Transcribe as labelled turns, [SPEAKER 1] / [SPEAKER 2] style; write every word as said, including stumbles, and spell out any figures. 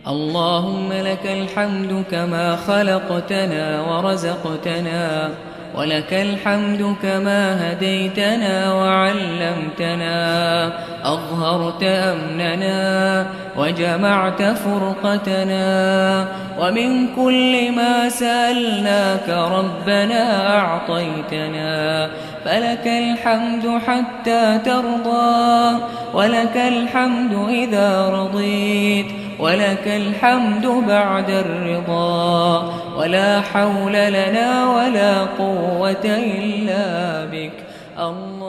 [SPEAKER 1] اللهم لك الحمد كما خلقتنا ورزقتنا، ولك الحمد كما هديتنا وعلمتنا، أظهرت أمننا وجمعت فرقتنا، ومن كل ما سألناك ربنا أعطيتنا، فلك الحمد حتى ترضى، ولك الحمد إذا رضيت، ولك الحمد بعد الرضا، ولا حول لنا ولا قوة إلا بك. الله